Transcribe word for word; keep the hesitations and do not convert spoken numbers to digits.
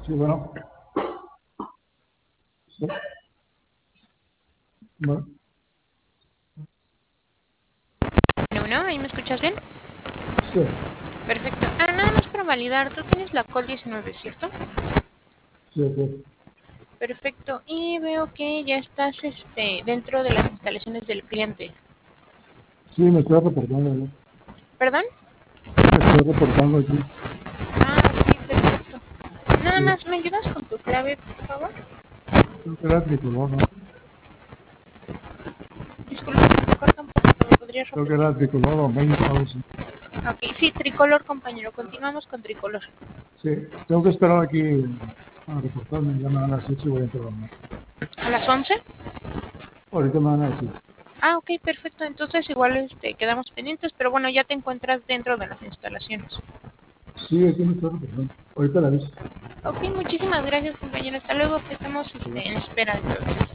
Sí, bueno. Sí, bueno, Bueno, bueno, ¿ahí me escuchas bien? sí, Perfecto. Ah, nada más para validar, tú tienes la col diecinueve, ¿cierto? sí, sí. Perfecto. Y veo que ya estás este, dentro de las instalaciones del cliente. Sí, me estoy reportando, ¿no? ¿Perdón? Me estoy reportando aquí. Ah, sí, perfecto. Nada Sí, más, ¿me ayudas con tu clave, por favor? creo que era tricolor, ¿no? Disculpa, me corta un poco, ¿me podrías Creo que repetir? era tricolor o main, algo así. Ok, sí, tricolor, compañero. Continuamos con tricolor. Sí, tengo que esperar aquí a reportarme. Ya me van a decir si voy a entrar o no. ¿A las once? Ahorita me van a decir. Ah, ok, perfecto. Entonces igual este, quedamos pendientes, pero bueno, ya te encuentras dentro de las instalaciones. Sí, aquí me estoy reportando. Ahorita la aviso. Ok, muchísimas gracias, compañero. Hasta luego, que estamos Hasta luego. este, en espera entonces.